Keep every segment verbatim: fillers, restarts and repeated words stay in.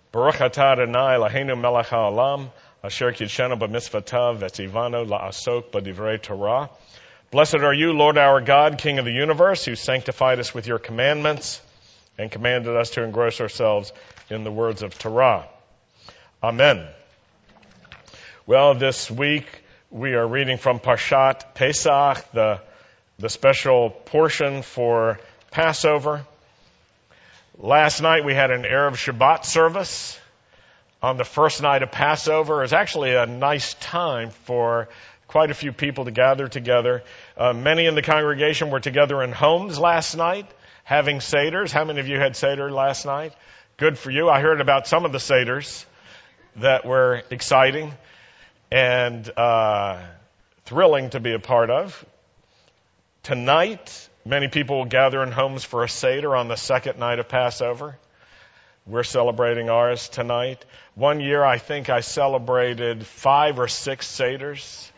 Baruch atah Adonai Eloheinu melech haolam, asher kidshanu b'mitzvotav v'tzivanu la'asok b'divrei Torah. Blessed are you, Lord our God, King of the universe, who sanctified us with your commandments and commanded us to engross ourselves in the words of Torah. Amen. Well, this week we are reading from Parshat Pesach, the, the special portion for Passover. Last night we had an Erev Shabbat service on the first night of Passover. It was actually a nice time for quite a few people to gather together. Uh, many in the congregation were together in homes last night, having seders. How many of you had seder last night? Good for you. I heard about some of the seders that were exciting and uh, thrilling to be a part of. Tonight, many people will gather in homes for a Seder on the second night of Passover. We're celebrating ours tonight. One year, I think I celebrated five or six Seders.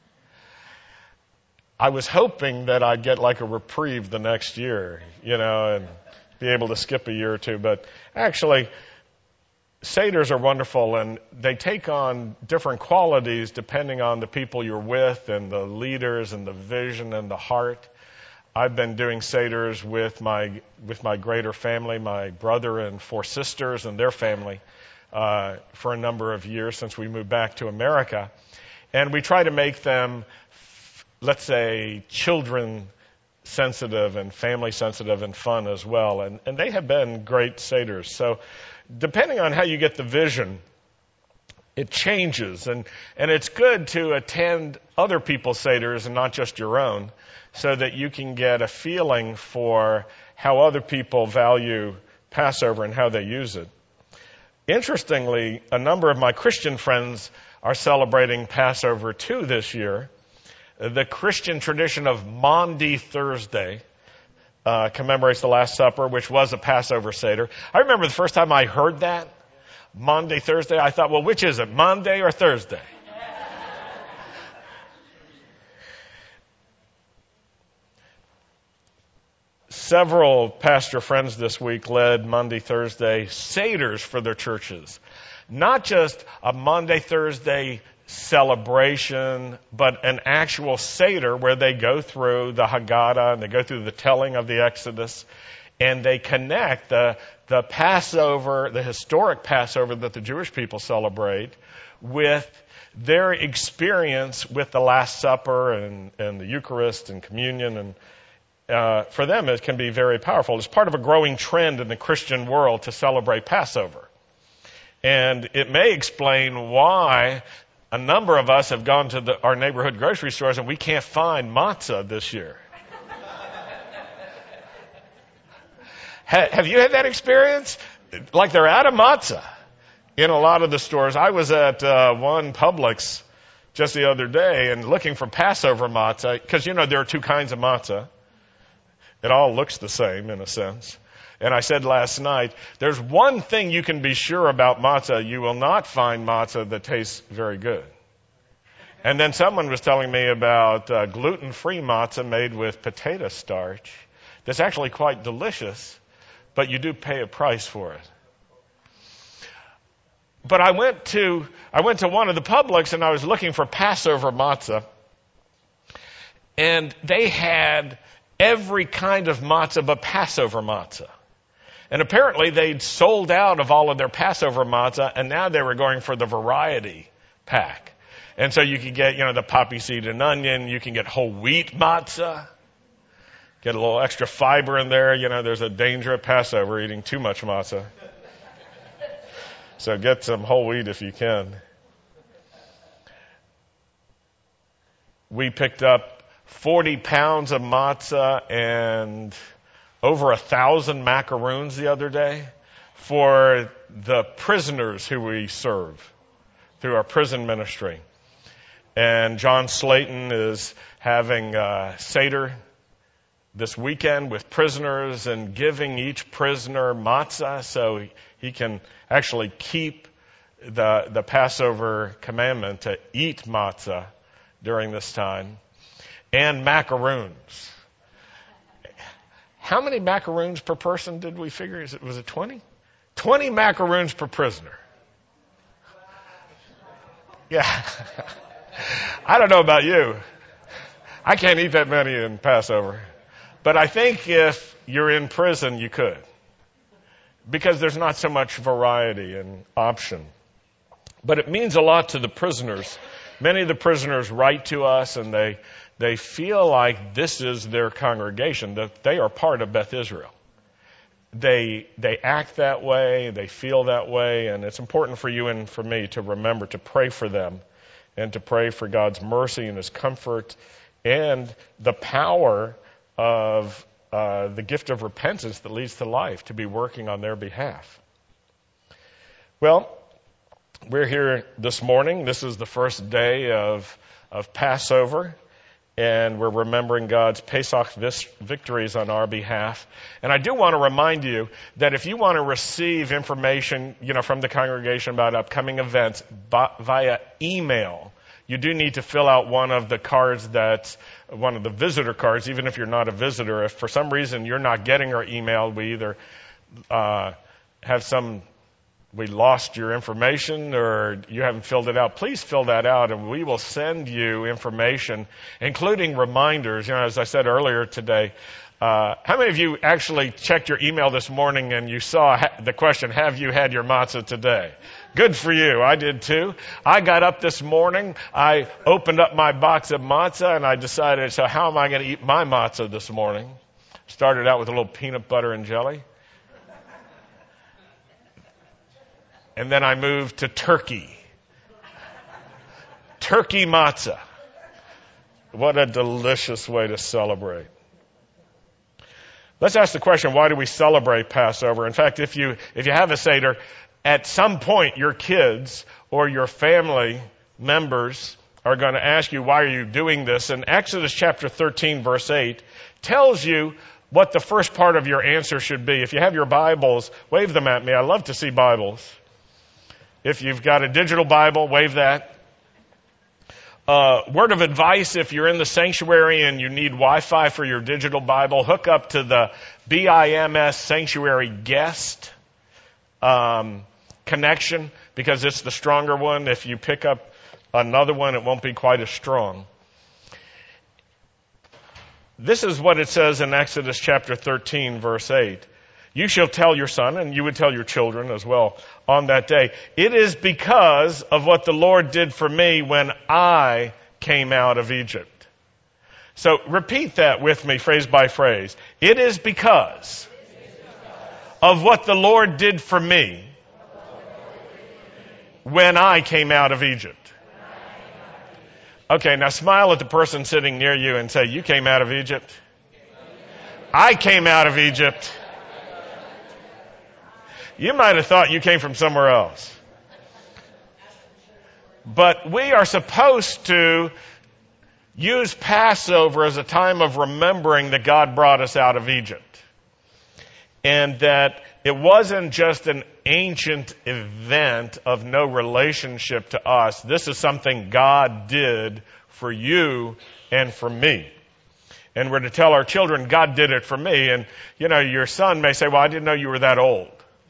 I was hoping that I'd get like a reprieve the next year, you know, and be able to skip a year or two. But actually, Seders are wonderful, and they take on different qualities depending on the people you're with and the leaders and the vision and the heart. I've been doing Seders with my with my greater family, my brother and four sisters and their family, uh, for a number of years since we moved back to America. And we try to make them, let's say, children sensitive and family sensitive and fun as well. And, and they have been great Seders. So depending on how you get the vision, it changes. And, and it's good to attend other people's Seders and not just your own, so that you can get a feeling for how other people value Passover and how they use it. Interestingly, a number of my Christian friends are celebrating Passover too this year. The Christian tradition of Maundy Thursday uh, commemorates the Last Supper, which was a Passover Seder. I remember the first time I heard that, Maundy Thursday, I thought, well, which is it, Monday or Thursday? Several pastor friends this week led Monday, Thursday Seders for their churches. Not just a Monday, Thursday celebration, but an actual Seder where they go through the Haggadah and they go through the telling of the Exodus, and they connect the, the Passover, the historic Passover that the Jewish people celebrate, with their experience with the Last Supper and, and the Eucharist and communion. And Uh, for them, it can be very powerful. It's part of a growing trend in the Christian world to celebrate Passover. And it may explain why a number of us have gone to the, our neighborhood grocery stores and we can't find matzah this year. ha, have you had that experience? Like they're out of matzah in a lot of the stores. I was at uh, one Publix just the other day and looking for Passover matzah, because, you know, there are two kinds of matzah. It all looks the same in a sense. And I said last night, there's one thing you can be sure about matzah. You will not find matzah that tastes very good. And then someone was telling me about uh, gluten-free matzah made with potato starch that's actually quite delicious, but you do pay a price for it. But I went to I went to one of the Publix and I was looking for Passover matzah, and they had every kind of matzah but Passover matzah. And apparently they'd sold out of all of their Passover matzah, and now they were going for the variety pack. And so you could get, you know, the poppy seed and onion. You can get whole wheat matzah. Get a little extra fiber in there. You know, there's a danger at Passover eating too much matzah. So get some whole wheat if you can. We picked up forty pounds of matzah and over a thousand macaroons the other day for the prisoners who we serve through our prison ministry. And John Slayton is having a Seder this weekend with prisoners and giving each prisoner matzah so he can actually keep the, the Passover commandment to eat matzah during this time. And macaroons. How many macaroons per person did we figure? Is it, was it twenty? twenty macaroons per prisoner. Yeah. I don't know about you. I can't eat that many in Passover. But I think if you're in prison, you could. Because there's not so much variety and option. But it means a lot to the prisoners. Many of the prisoners write to us and they they feel like this is their congregation, that they are part of Beth Israel. They they act that way, they feel that way, and it's important for you and for me to remember to pray for them and to pray for God's mercy and His comfort and the power of uh, the gift of repentance that leads to life to be working on their behalf. Well, we're here this morning. This is the first day of of Passover. And we're remembering God's Pesach victories on our behalf. And I do want to remind you that if you want to receive information, you know, from the congregation about upcoming events via email, you do need to fill out one of the cards that's one of the visitor cards, even if you're not a visitor. If for some reason you're not getting our email, we either uh, have some we lost your information or you haven't filled it out, please fill that out and we will send you information, including reminders. You know, as I said earlier today, uh, how many of you actually checked your email this morning and you saw ha- the question, have you had your matzah today? Good for you. I did too. I got up this morning, I opened up my box of matzah and I decided, so how am I going to eat my matzah this morning? Started out with a little peanut butter and jelly. And then I moved to turkey. Turkey matzah. What a delicious way to celebrate. Let's ask the question, why do we celebrate Passover? In fact, if you if you have a Seder, at some point your kids or your family members are going to ask you, why are you doing this? And Exodus chapter thirteen, verse eight, tells you what the first part of your answer should be. If you have your Bibles, wave them at me. I love to see Bibles. If you've got a digital Bible, wave that. Uh, word of advice, if you're in the sanctuary and you need Wi-Fi for your digital Bible, hook up to the B I M S Sanctuary Guest um, connection, because it's the stronger one. If you pick up another one, it won't be quite as strong. This is what it says in Exodus chapter thirteen, verse eight. You shall tell your son, and you would tell your children as well on that day, it is because of what the Lord did for me when I came out of Egypt. So repeat that with me phrase by phrase. It is because of what the Lord did for me when I came out of Egypt. Okay, now smile at the person sitting near you and say, you came out of Egypt? I came out of Egypt. You might have thought you came from somewhere else. But we are supposed to use Passover as a time of remembering that God brought us out of Egypt. And that it wasn't just an ancient event of no relationship to us. This is something God did for you and for me. And we're to tell our children, God did it for me. And, you know, your son may say, well, I didn't know you were that old.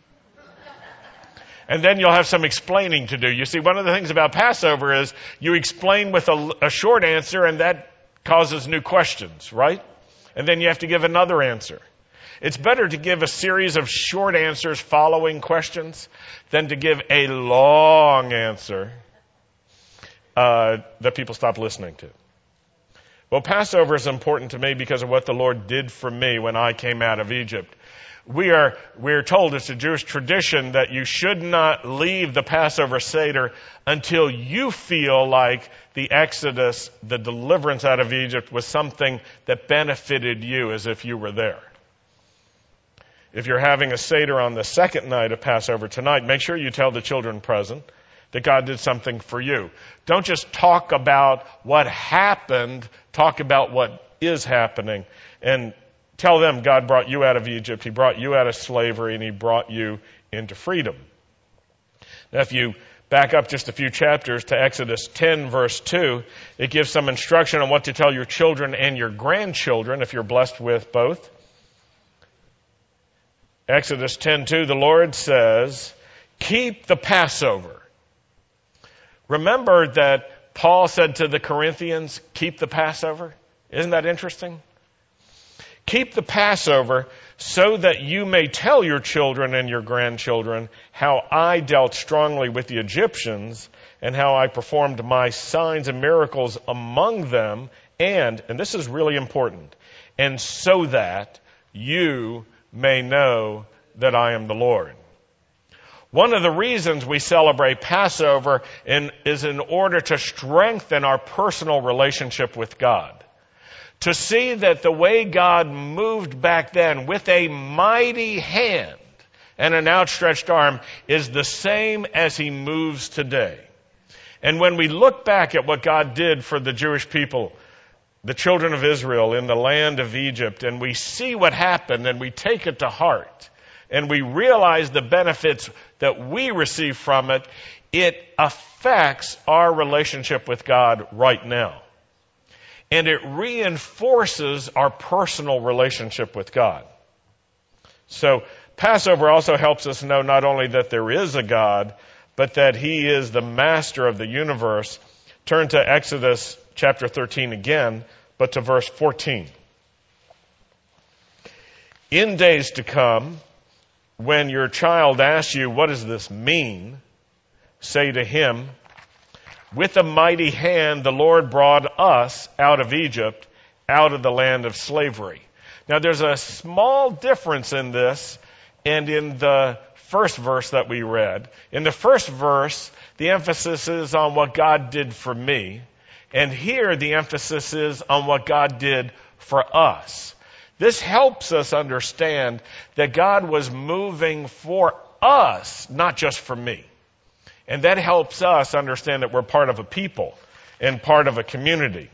And then you'll have some explaining to do. You see, one of the things about Passover is you explain with a, a short answer, and that causes new questions, right? And then you have to give another answer. It's better to give a series of short answers following questions than to give a long answer uh, that people stop listening to. Well, Passover is important to me because of what the Lord did for me when I came out of Egypt. We are, we're told it's a Jewish tradition that you should not leave the Passover Seder until you feel like the Exodus, the deliverance out of Egypt, was something that benefited you as if you were there. If you're having a Seder on the second night of Passover tonight, make sure you tell the children present that God did something for you. Don't just talk about what happened, talk about what is happening. And tell them God brought you out of Egypt, He brought you out of slavery, and He brought you into freedom. Now, if you back up just a few chapters to Exodus ten, verse two, it gives some instruction on what to tell your children and your grandchildren, if you're blessed with both. Exodus ten two, the Lord says, keep the Passover. Remember that Paul said to the Corinthians, keep the Passover? Isn't that interesting? Keep the Passover so that you may tell your children and your grandchildren how I dealt strongly with the Egyptians and how I performed my signs and miracles among them, and, and this is really important, and so that you may know that I am the Lord. One of the reasons we celebrate Passover in, is in order to strengthen our personal relationship with God. To see that the way God moved back then with a mighty hand and an outstretched arm is the same as He moves today. And when we look back at what God did for the Jewish people, the children of Israel in the land of Egypt, and we see what happened and we take it to heart, and we realize the benefits that we receive from it, it affects our relationship with God right now. And it reinforces our personal relationship with God. So Passover also helps us know not only that there is a God, but that He is the master of the universe. Turn to Exodus chapter thirteen again, but to verse fourteen. In days to come, when your child asks you, what does this mean? Say to him, with a mighty hand the Lord brought us out of Egypt, out of the land of slavery. Now there's a small difference in this and in the first verse that we read. In the first verse, the emphasis is on what God did for me. And here the emphasis is on what God did for us. This helps us understand that God was moving for us, not just for me. And that helps us understand that we're part of a people and part of a community.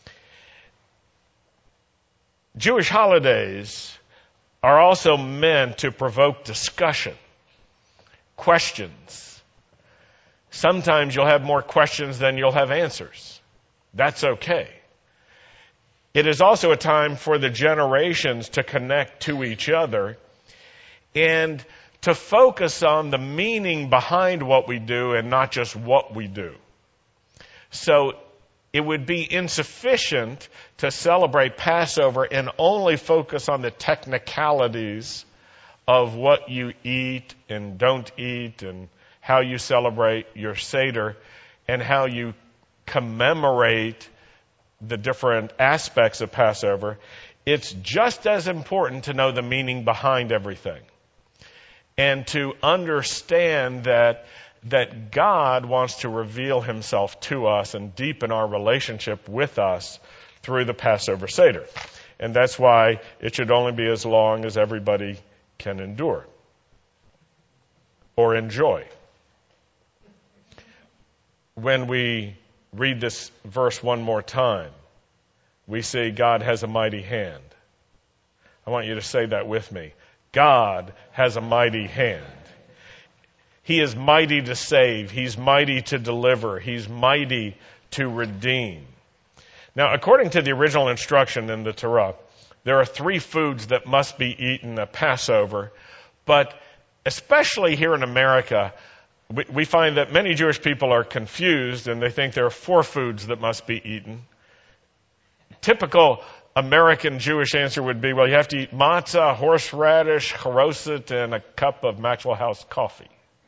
Jewish holidays are also meant to provoke discussion, questions. Sometimes you'll have more questions than you'll have answers. That's okay. It is also a time for the generations to connect to each other and to focus on the meaning behind what we do and not just what we do. So it would be insufficient to celebrate Passover and only focus on the technicalities of what you eat and don't eat and how you celebrate your Seder and how you commemorate the different aspects of Passover. It's just as important to know the meaning behind everything. And to understand that that God wants to reveal Himself to us and deepen our relationship with us through the Passover Seder. And that's why it should only be as long as everybody can endure or enjoy. When we read this verse one more time, we see God has a mighty hand. I want you to say that with me. God has a mighty hand. He is mighty to save. He's mighty to deliver. He's mighty to redeem. Now, according to the original instruction in the Torah, there are three foods that must be eaten at Passover, but especially here in America, we, we find that many Jewish people are confused and they think there are four foods that must be eaten. Typical American Jewish answer would be, well, you have to eat matzah, horseradish, charoset, and a cup of Maxwell House coffee.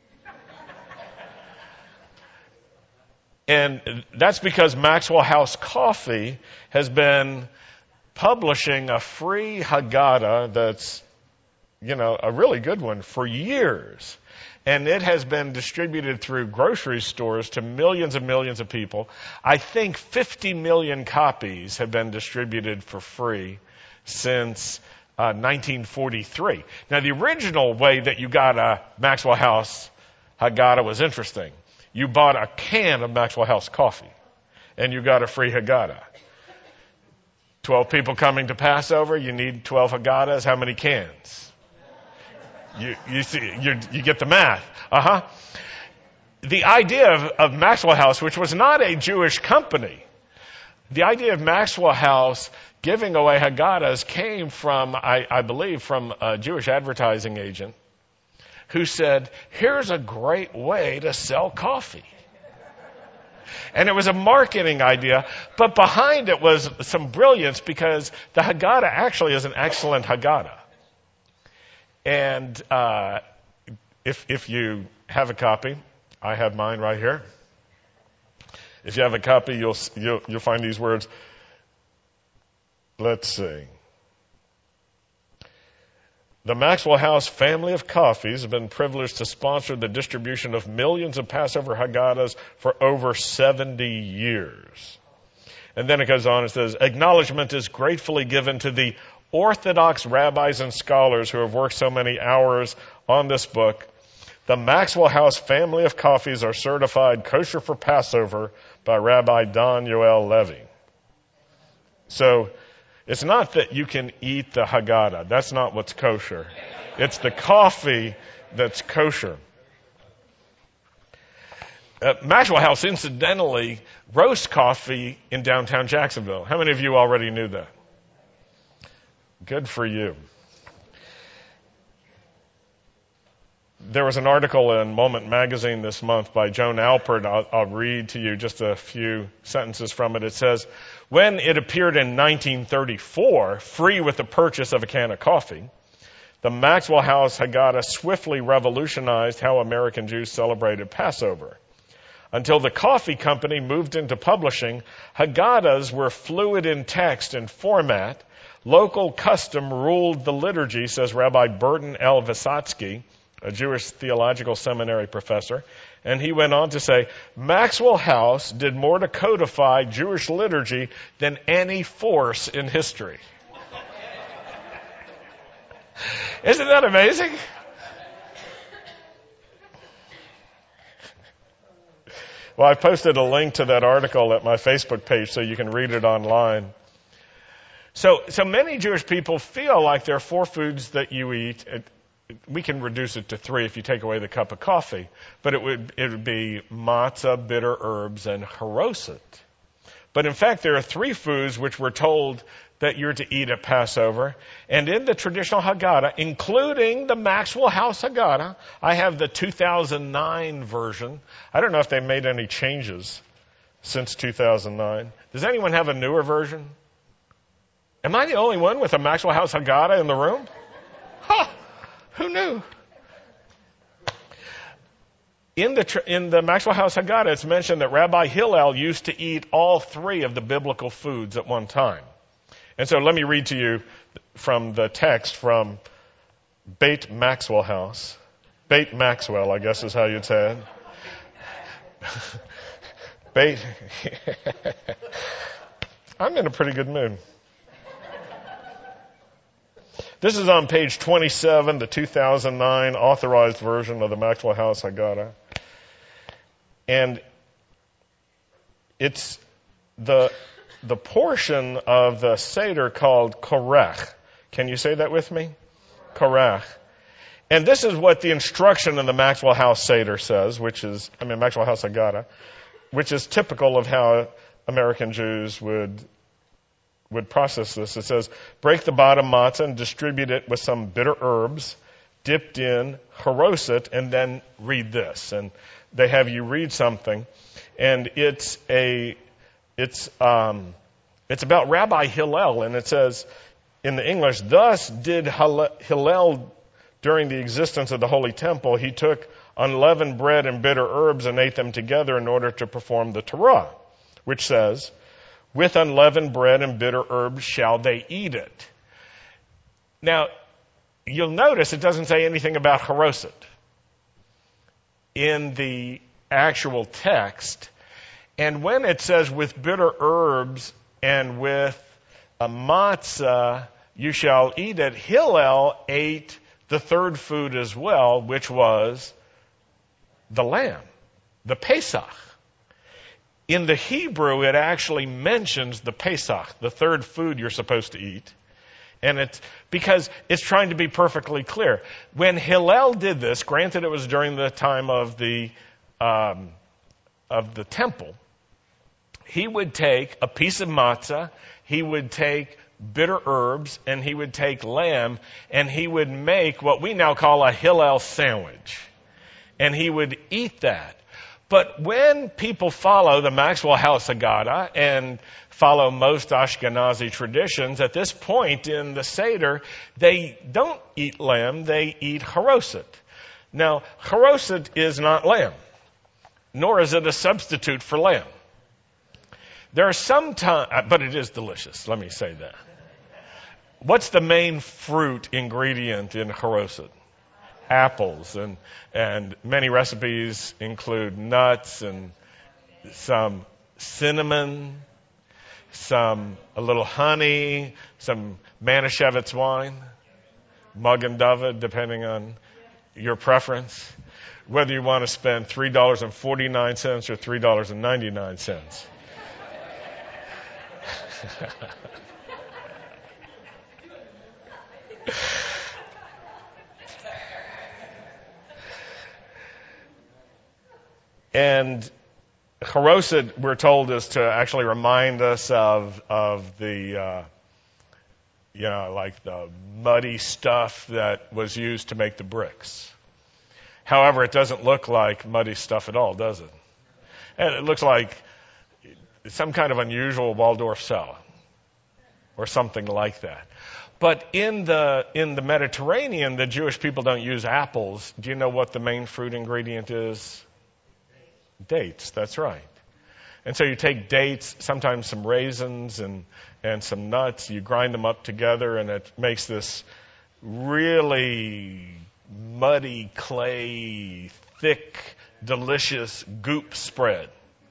And that's because Maxwell House Coffee has been publishing a free Haggadah that's, you know, a really good one for years. And it has been distributed through grocery stores to millions and millions of people. I think fifty million copies have been distributed for free since uh, nineteen forty-three. Now, the original way that you got a Maxwell House Haggadah was interesting. You bought a can of Maxwell House coffee, and you got a free Haggadah. Twelve people coming to Passover, you need twelve Haggadahs. How many cans? You, you see, you, you get the math. Uh-huh. The idea of, of Maxwell House, which was not a Jewish company, the idea of Maxwell House giving away Haggadahs came from, I, I believe, from a Jewish advertising agent who said, here's a great way to sell coffee. And it was a marketing idea, but behind it was some brilliance because the Haggadah actually is an excellent Haggadah. And uh, if if you have a copy, I have mine right here. If you have a copy, you'll you'll, you'll find these words. Let's see. The Maxwell House family of coffees have been privileged to sponsor the distribution of millions of Passover Haggadahs for over seventy years. And then it goes on, it says, acknowledgement is gratefully given to the Orthodox rabbis and scholars who have worked so many hours on this book. The Maxwell House family of coffees are certified kosher for Passover by Rabbi Don Yoel Levy. So, it's not that you can eat the Haggadah. That's not what's kosher. It's the coffee that's kosher. Uh, Maxwell House, incidentally, roasts coffee in downtown Jacksonville. How many of you already knew that? Good for you. There was an article in Moment Magazine this month by Joan Alpert. I'll, I'll read to you just a few sentences from it. It says, when it appeared in nineteen thirty-four, free with the purchase of a can of coffee, the Maxwell House Haggadah swiftly revolutionized how American Jews celebrated Passover. Until the coffee company moved into publishing, Haggadahs were fluid in text and format. Local custom ruled the liturgy, says Rabbi Burton L. Vysotsky, a Jewish theological seminary professor. And he went on to say, Maxwell House did more to codify Jewish liturgy than any force in history. Isn't that amazing? Well, I posted a link to that article at my Facebook page so you can read it online. So, so many Jewish people feel like there are four foods that you eat. It, we can reduce it to three if you take away the cup of coffee. But it would it would be matzah, bitter herbs, and haroset. But in fact, there are three foods which we're told that you're to eat at Passover. And in the traditional Haggadah, including the Maxwell House Haggadah, I have the two thousand nine version. I don't know if they made any changes since two thousand nine. Does anyone have a newer version? Am I the only one with a Maxwell House Haggadah in the room? Huh! Who knew? In the in the Maxwell House Haggadah, it's mentioned that Rabbi Hillel used to eat all three of the biblical foods at one time. And so let me read to you from the text from Beit Maxwell House. Beit Maxwell, I guess is how you'd say it. Beit. I'm in a pretty good mood. This is on page twenty-seven, the two thousand nine authorized version of the Maxwell House Haggadah. And it's the the portion of the Seder called Korach. Can you say that with me? Korach. And this is what the instruction in the Maxwell House Seder says, which is, I mean, Maxwell House Haggadah, which is typical of how American Jews would would process this. It says, break the bottom matzah and distribute it with some bitter herbs, dipped in haroset, and then read this. And they have you read something, and it's a, it's, um, it's about Rabbi Hillel, and it says in the English, thus did Hillel during the existence of the Holy Temple. He took unleavened bread and bitter herbs and ate them together in order to perform the Torah, which says, with unleavened bread and bitter herbs shall they eat it. Now, you'll notice it doesn't say anything about haroset in the actual text. And when it says with bitter herbs and with a matzah you shall eat it, Hillel ate the third food as well, which was the lamb, the Pesach. In the Hebrew, it actually mentions the Pesach, the third food you're supposed to eat. And it's because it's trying to be perfectly clear. When Hillel did this, granted it was during the time of the um, of the temple, he would take a piece of matzah, he would take bitter herbs, and he would take lamb, and he would make what we now call a Hillel sandwich. And he would eat that. But when people follow the Maxwell House Haggadah and follow most Ashkenazi traditions, at this point in the Seder, they don't eat lamb, they eat haroset. Now, haroset is not lamb, nor is it a substitute for lamb. There are some times, but it is delicious, let me say that. What's the main fruit ingredient in haroset? Apples, and and many recipes include nuts and some cinnamon, some a little honey, some Manischewitz wine, Magen David, depending on your preference. Whether you want to spend three dollars and forty-nine cents or three dollars and ninety-nine cents. And haroset, we're told, is to actually remind us of of the, uh, you know, like the muddy stuff that was used to make the bricks. However, it doesn't look like muddy stuff at all, does it? And it looks like some kind of unusual Waldorf salad or something like that. But in the in the Mediterranean, the Jewish people don't use apples. Do you know what the main fruit ingredient is? Dates, that's right. And so you take dates, sometimes some raisins and, and some nuts, you grind them up together, and it makes this really muddy, clay, thick, delicious goop spread.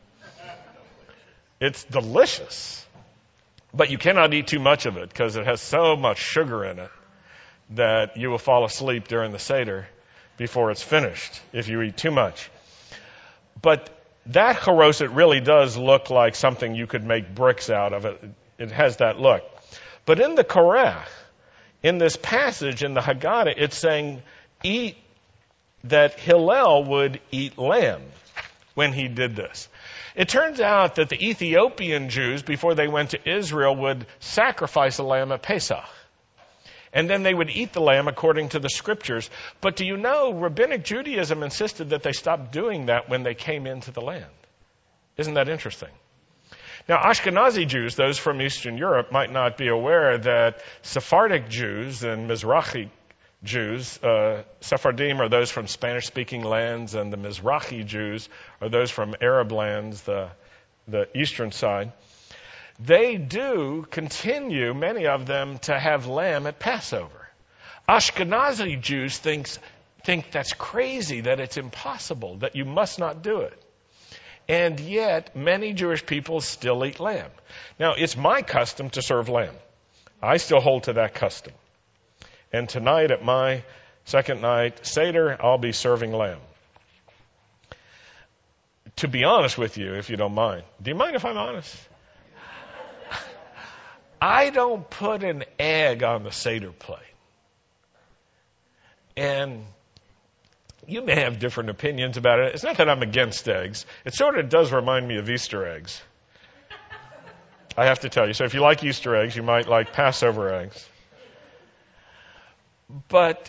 It's delicious, but you cannot eat too much of it because it has so much sugar in it that you will fall asleep during the Seder before it's finished if you eat too much. But that haroset really does look like something you could make bricks out of. It It has that look. But in the Korach, in this passage in the Haggadah, it's saying eat that Hillel would eat lamb when he did this. It turns out that the Ethiopian Jews, before they went to Israel, would sacrifice a lamb at Pesach. And then they would eat the lamb according to the scriptures. But do you know, Rabbinic Judaism insisted that they stop doing that when they came into the land. Isn't that interesting? Now, Ashkenazi Jews, those from Eastern Europe, might not be aware that Sephardic Jews and Mizrahi Jews, uh, Sephardim are those from Spanish-speaking lands, and the Mizrahi Jews are those from Arab lands, the, the eastern side. They do continue, many of them, to have lamb at Passover. Ashkenazi Jews thinks, think that's crazy, that it's impossible, that you must not do it. And yet, many Jewish people still eat lamb. Now, it's my custom to serve lamb. I still hold to that custom. And tonight at my second night Seder, I'll be serving lamb. To be honest with you, if you don't mind. Do you mind if I'm honest? I don't put an egg on the Seder plate. And you may have different opinions about it. It's not that I'm against eggs. It sort of does remind me of Easter eggs. I have to tell you. So if you like Easter eggs, you might like Passover eggs. But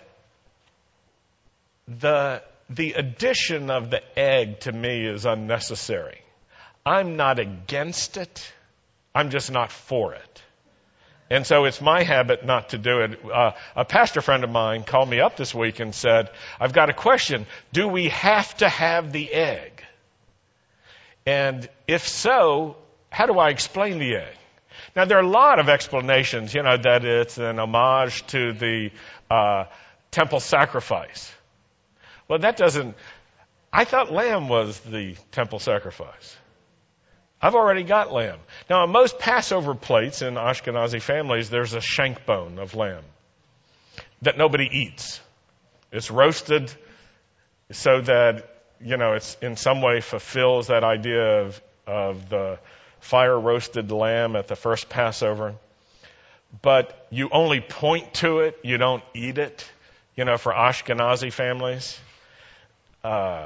the the addition of the egg to me is unnecessary. I'm not against it. I'm just not for it. And so it's my habit not to do it. Uh, a pastor friend of mine called me up this week and said, I've got a question. Do we have to have the egg? And if so, how do I explain the egg? Now, there are a lot of explanations, you know, that it's an homage to the uh, temple sacrifice. Well, that doesn't... I thought lamb was the temple sacrifice. I've already got lamb. Now, on most Passover plates in Ashkenazi families, there's a shank bone of lamb that nobody eats. It's roasted so that, you know, it's in some way fulfills that idea of, of the fire-roasted lamb at the first Passover. But you only point to it. You don't eat it, you know, for Ashkenazi families. Uh,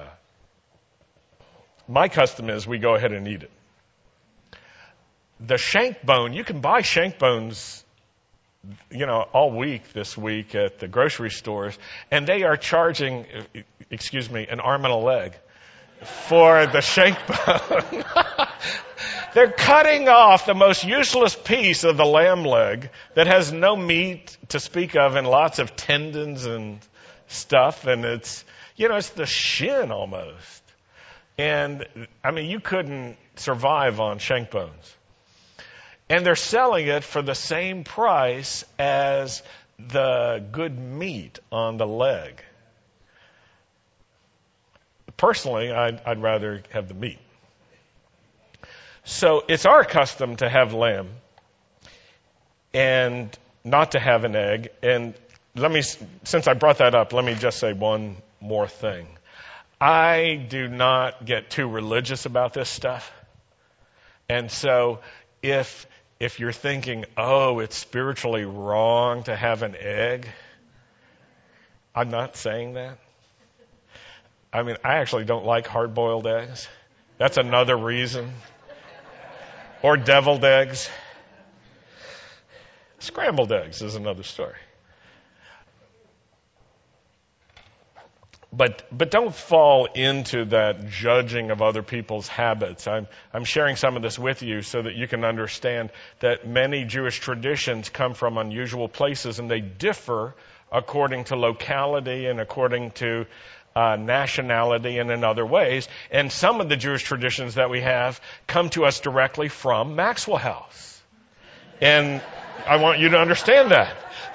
my custom is we go ahead and eat it. The shank bone, you can buy shank bones you know, all week this week at the grocery stores, and they are charging, excuse me, an arm and a leg for the shank bone. They're cutting off the most useless piece of the lamb leg that has no meat to speak of and lots of tendons and stuff, and it's, you know, it's the shin almost. And, I mean, you couldn't survive on shank bones. And they're selling it for the same price as the good meat on the leg. Personally, I'd, I'd rather have the meat. So it's our custom to have lamb and not to have an egg. And let me, since I brought that up, let me just say one more thing. I do not get too religious about this stuff. And so if if you're thinking, oh, it's spiritually wrong to have an egg, I'm not saying that. I mean, I actually don't like hard-boiled eggs. That's another reason. Or deviled eggs. Scrambled eggs is another story. But but don't fall into that judging of other people's habits. I'm I'm sharing some of this with you so that you can understand that many Jewish traditions come from unusual places, and they differ according to locality and according to uh, nationality and in other ways. And some of the Jewish traditions that we have come to us directly from Maxwell House. And I want you to understand that.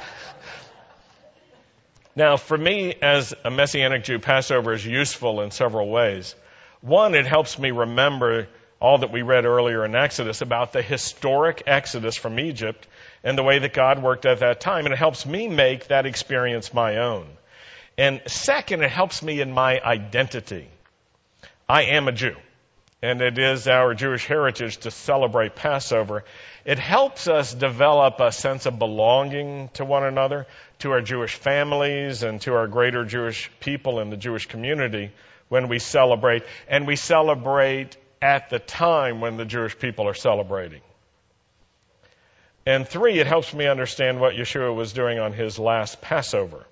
Now, for me, as a Messianic Jew, Passover is useful in several ways. One, it helps me remember all that we read earlier in Exodus about the historic exodus from Egypt and the way that God worked at that time. And it helps me make that experience my own. And second, it helps me in my identity. I am a Jew, and it is our Jewish heritage to celebrate Passover. It helps us develop a sense of belonging to one another, to our Jewish families, and to our greater Jewish people in the Jewish community when we celebrate. And we celebrate at the time when the Jewish people are celebrating. And three, it helps me understand what Yeshua was doing on his last Passover.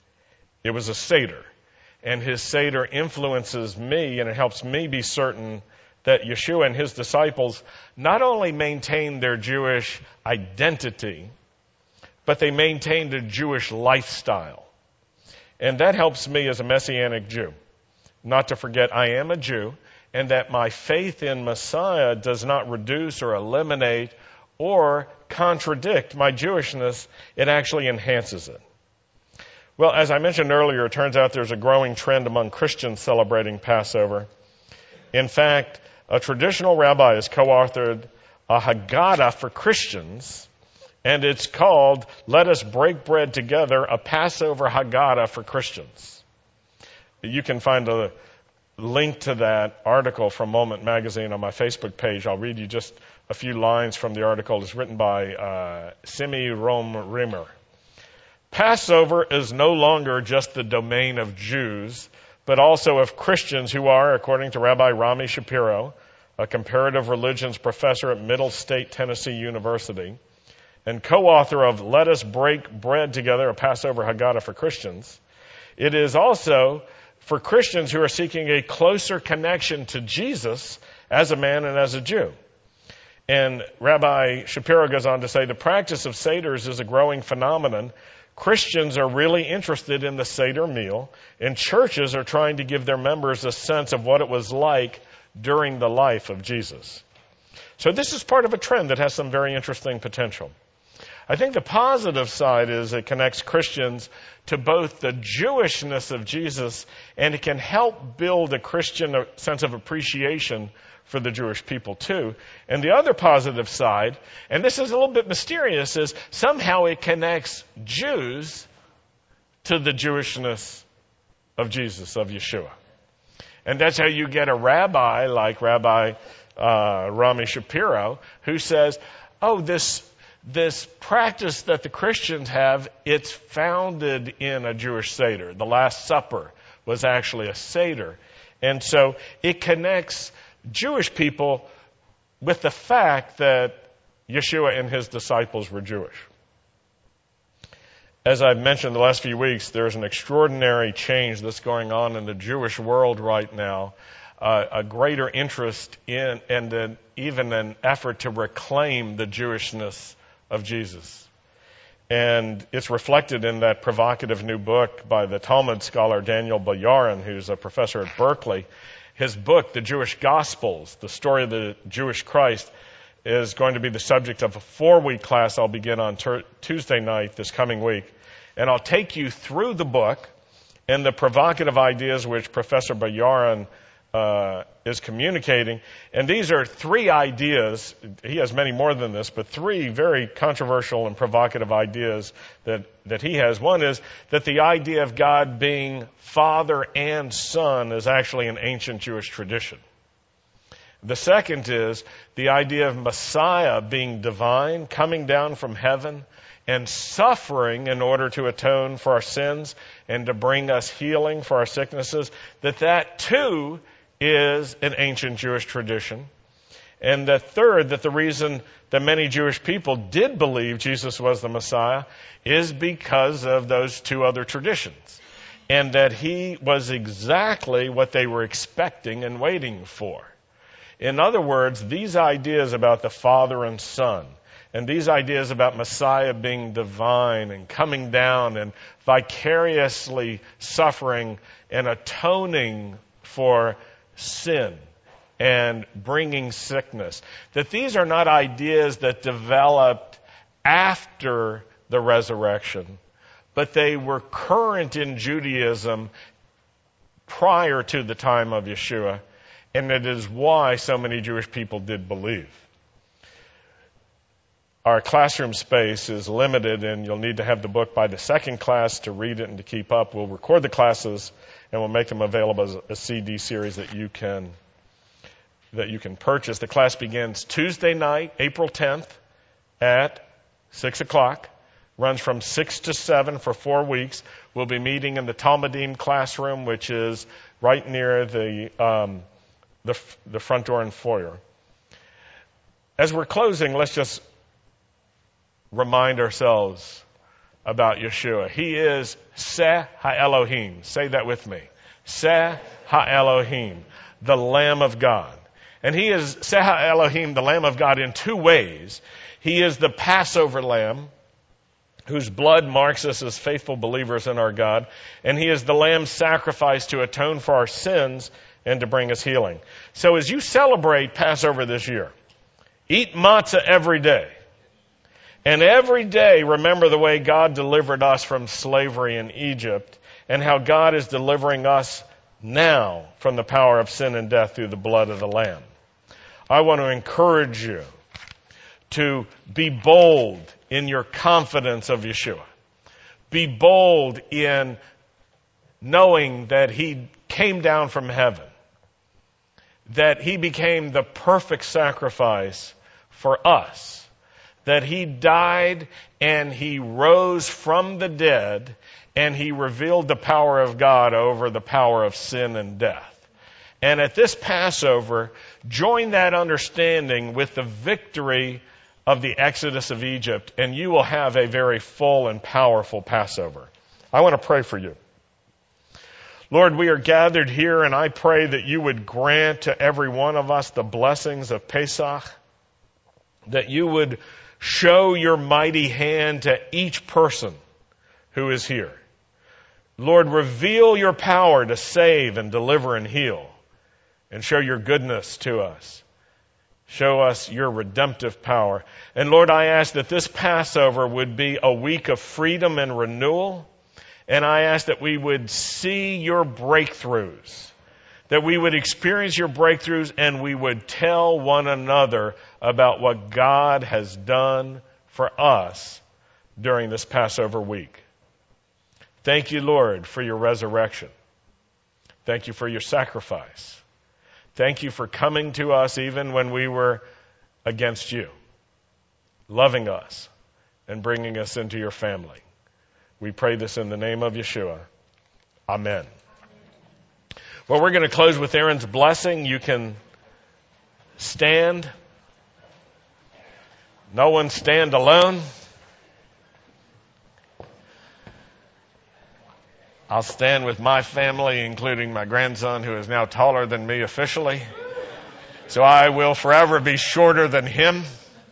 It was a Seder. And his Seder influences me, and it helps me be certain that Yeshua and his disciples not only maintained their Jewish identity, but they maintained a Jewish lifestyle. And that helps me as a Messianic Jew not to forget I am a Jew, and that my faith in Messiah does not reduce or eliminate or contradict my Jewishness. It actually enhances it. Well, as I mentioned earlier, it turns out there's a growing trend among Christians celebrating Passover. In fact, a traditional rabbi has co-authored a Haggadah for Christians, and it's called Let Us Break Bread Together, a Passover Haggadah for Christians. You can find a link to that article from Moment Magazine on my Facebook page. I'll read you just a few lines from the article. It's written by uh, Simi Rom Rimmer. Passover is no longer just the domain of Jews, but also of Christians who are, according to Rabbi Rami Shapiro, a comparative religions professor at Middle State Tennessee University, and co-author of Let Us Break Bread Together, a Passover Haggadah for Christians. It is also for Christians who are seeking a closer connection to Jesus as a man and as a Jew. And Rabbi Shapiro goes on to say, the practice of Seders is a growing phenomenon. Christians are really interested in the Seder meal, and churches are trying to give their members a sense of what it was like during the life of Jesus. So this is part of a trend that has some very interesting potential. I think the positive side is it connects Christians to both the Jewishness of Jesus, and it can help build a Christian sense of appreciation for the Jewish people too. And the other positive side, and this is a little bit mysterious, is somehow it connects Jews to the Jewishness of Jesus, of Yeshua. And that's how you get a rabbi like Rabbi uh, Rami Shapiro, who says, oh, this this practice that the Christians have, it's founded in a Jewish Seder. The Last Supper was actually a Seder. And so it connects Jewish people with the fact that Yeshua and his disciples were Jewish. as I've mentioned the last few weeks, there's an extraordinary change that's going on in the Jewish world right now, uh, a greater interest in and an, even an effort to reclaim the Jewishness of Jesus. And it's reflected in that provocative new book by the Talmud scholar Daniel Boyarin, who's a professor at Berkeley. His book, The Jewish Gospels, the story of the Jewish Christ, is going to be the subject of a four-week class I'll begin on ter- Tuesday night this coming week. And I'll take you through the book and the provocative ideas which Professor Boyarin uh, is communicating. And these are three ideas. He has many more than this, but three very controversial and provocative ideas that, that he has. One is that the idea of God being Father and Son is actually an ancient Jewish tradition. The second is the idea of Messiah being divine, coming down from heaven, and suffering in order to atone for our sins and to bring us healing for our sicknesses, that that too is an ancient Jewish tradition. And the third, that the reason that many Jewish people did believe Jesus was the Messiah is because of those two other traditions, and that he was exactly what they were expecting and waiting for. In other words, these ideas about the Father and Son, and these ideas about Messiah being divine and coming down and vicariously suffering and atoning for sin and bringing sickness, that these are not ideas that developed after the resurrection, but they were current in Judaism prior to the time of Yeshua. And it is why so many Jewish people did believe. Our classroom space is limited, and you'll need to have the book by the second class to read it and to keep up. We'll record the classes, and we'll make them available as a C D series that you can that you can purchase. The class begins Tuesday night, April tenth, at six o'clock. Runs from six to seven for four weeks. We'll be meeting in the Talmudim classroom, which is right near the um, The, the front door and foyer. As we're closing, let's just remind ourselves about Yeshua. He is Seh HaElohim. Say that with me. Seh HaElohim, the Lamb of God. And he is Seh HaElohim, the Lamb of God, in two ways. He is the Passover Lamb, whose blood marks us as faithful believers in our God. And he is the Lamb sacrificed to atone for our sins and to bring us healing. So as you celebrate Passover this year, eat matzah every day. And every day remember the way God delivered us from slavery in Egypt and how God is delivering us now from the power of sin and death through the blood of the Lamb. I want to encourage you to be bold in your confidence of Yeshua. Be bold in knowing that he came down from heaven, that he became the perfect sacrifice for us, that he died and he rose from the dead, and he revealed the power of God over the power of sin and death. And at this Passover, join that understanding with the victory of the Exodus of Egypt, and you will have a very full and powerful Passover. I want to pray for you. Lord, we are gathered here, and I pray that you would grant to every one of us the blessings of Pesach, that you would show your mighty hand to each person who is here. Lord, reveal your power to save and deliver and heal, and show your goodness to us. Show us your redemptive power. And Lord, I ask that this Passover would be a week of freedom and renewal. And I ask that we would see your breakthroughs, that we would experience your breakthroughs, and we would tell one another about what God has done for us during this Passover week. Thank you, Lord, for your resurrection. Thank you for your sacrifice. Thank you for coming to us even when we were against you, loving us and bringing us into your family. We pray this in the name of Yeshua. Amen. Well, we're going to close with Aaron's blessing. You can stand. No one stand alone. I'll stand with my family, including my grandson, who is now taller than me officially. So I will forever be shorter than him.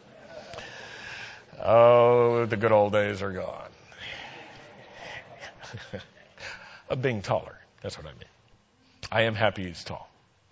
Oh, the good old days are gone. Of being taller. That's what I mean. I am happy he's tall.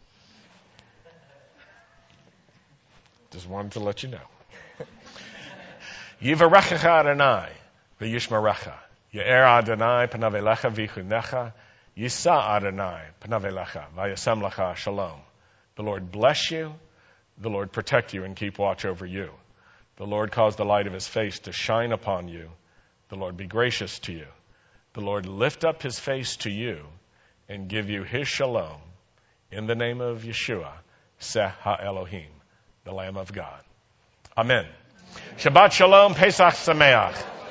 Just wanted to let you know. Yivarechecha Adonai v'yishmerecha. Ye'er Adonai panav elecha v'yichunecha. Yisa Adonai panav elecha v'yasem lecha shalom. The Lord bless you. The Lord protect you and keep watch over you. The Lord cause the light of his face to shine upon you. The Lord be gracious to you. The Lord lift up his face to you and give you his shalom. In the name of Yeshua, Seh HaElohim, the Lamb of God. Amen. Shabbat Shalom, Pesach Sameach.